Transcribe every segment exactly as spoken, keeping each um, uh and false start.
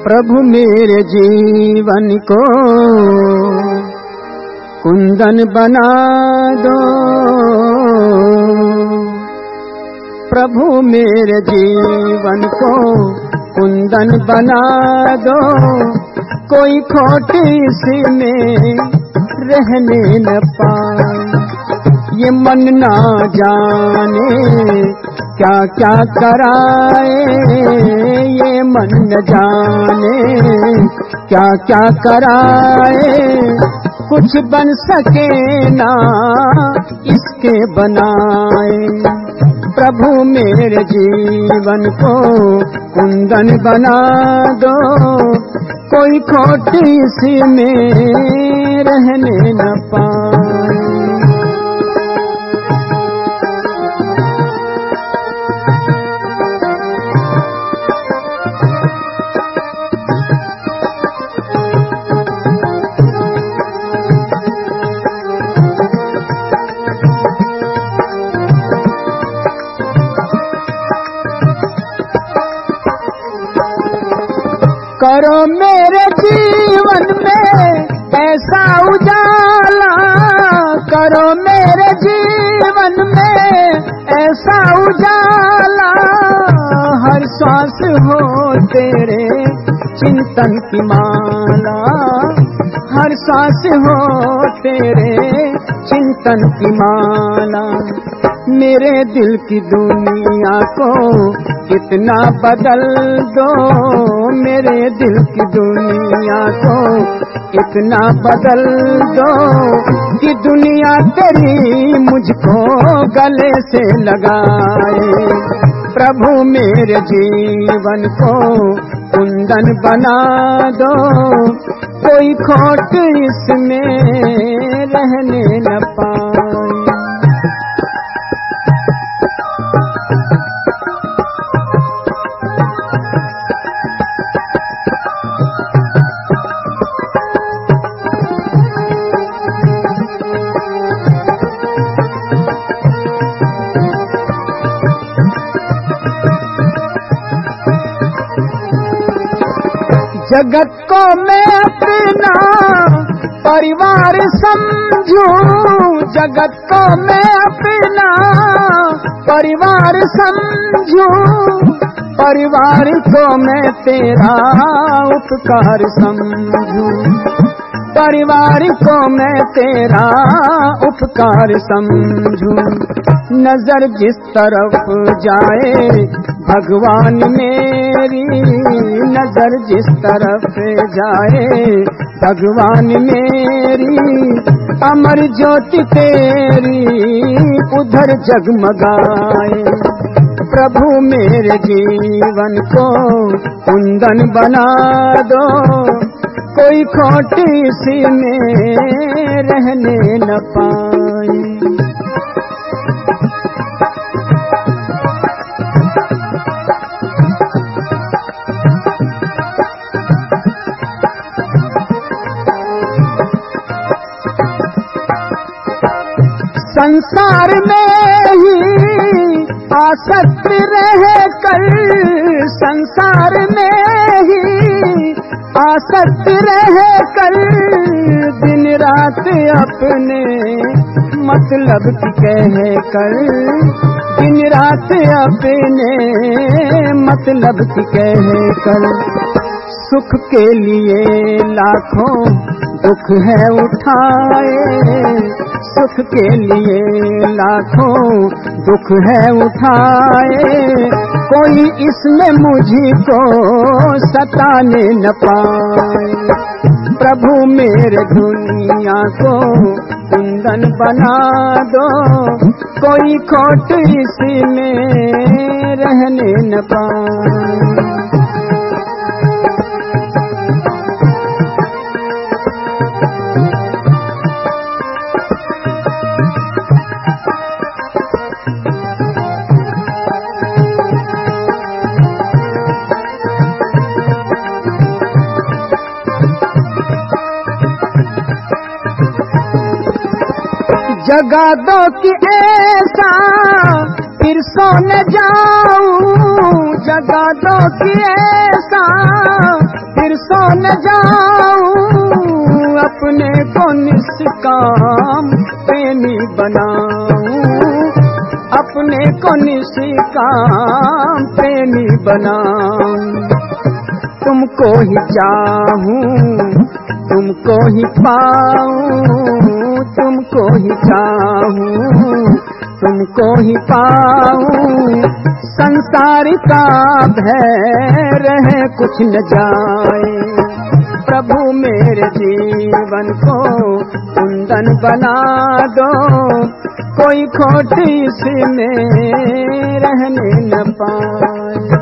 प्रभु मेरे जीवन को कुंदन बना दो, प्रभु मेरे जीवन को कुंदन बना दो, कोई खोट इसमें रहने न पाए। ये मन ना जाने क्या क्या कराए, ये मन न जाने क्या क्या कराए, कुछ बन सके ना इसके बनाए। प्रभु मेरे जीवन को कुंदन बना दो, कोई खोट इसमें रहने न पाए। करो मेरे जीवन में ऐसा उजाला, करो मेरे जीवन में ऐसा उजाला, हर सांस हो तेरे चिंतन की माला, हर सांस हो तेरे चिंतन की माला। मेरे दिल की दुनिया को कितना बदल दो, मेरे दिल की दुनिया को इतना बदल दो कि दुनिया तेरी मुझको गले से लगाए। प्रभु मेरे जीवन को कुंदन बना दो, कोई खोट इसमें रहने न पाए। जगत को मैं अपना परिवार समझूं, जगत को मैं अपना परिवार समझूं, परिवार को मैं तेरा उपकार समझूं, परिवार को मैं तेरा उपकार समझूं। नजर जिस तरफ जाए भगवान मेरी, नजर जिस तरफ जाए भगवान मेरी, अमर ज्योति तेरी उधर जगमगाए। प्रभु मेरे जीवन को कुंदन बना दो, कोई खोट इसमें रहने न पाए। संसार में ही आसक्त रह कर, संसार में ही आसक्त रह कर, दिन रात अपने मतलब की कह कर, दिन रात अपने मतलब की कह कर, सुख के लिए लाखों दुख है उठाए, सुख के लिए लाखों दुख है उठाए, कोई इसमें मुझको सताने न पाए। प्रभु मेरे दुनिया को कुंदन बना दो, कोई खोट इसमें रहने न पाए। जगा दो कि ऐसा फिर सो न जाऊं, जगा दो कि ऐसा फिर सो न जाऊं, अपने को निष्काम प्रेमी बनाऊं, अपने को निष्काम प्रेमी बनाऊं। तुमको ही चाहूं, तुमको ही पाऊं, तुमको ही चाहूं, तुमको ही पाऊं। संसार का भय रहे कुछ न जाए, प्रभु मेरे जीवन को कुंदन बना दो, कोई खोट इसमें रहने न पाए।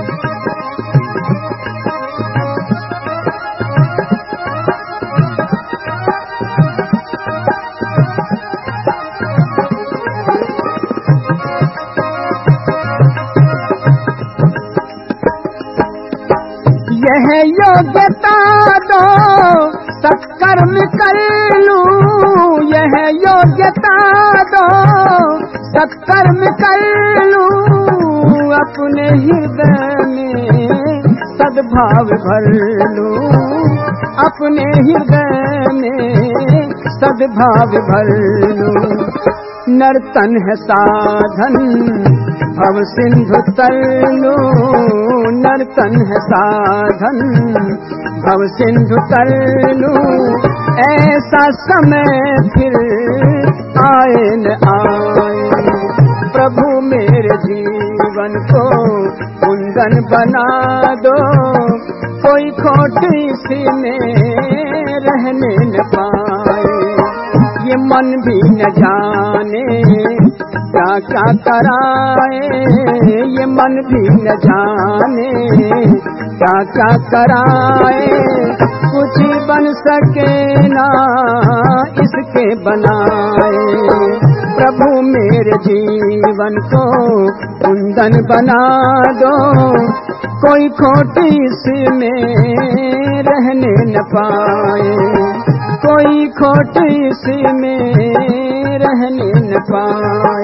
यह योग्यता दो सत्कर्म कर लूं, यह योग्यता दो सत्कर्म कर लूं, अपने हृदय में सद्भाव भर लूं, अपने हृदय में सद्भाव भर लूं। नर्तन है साधन भव सिंधु तरलूं, नर्तन है साधन भव सिंधु तरलूं। ऐसा समय फिर आए न आए, प्रभु मेरे जीवन को कुंदन बना दो, कोई खोट इसमें रहने न पाए। ये मन भी न जाने क्या क्या कराए, ये मन भी न जाने क्या क्या कराए, कुछ बन सके ना इसके बनाए। प्रभु मेरे जीवन को कुंदन बना दो, कोई खोट इसमें रहने न पाए, कोई खोट इसमें रहने न पाए।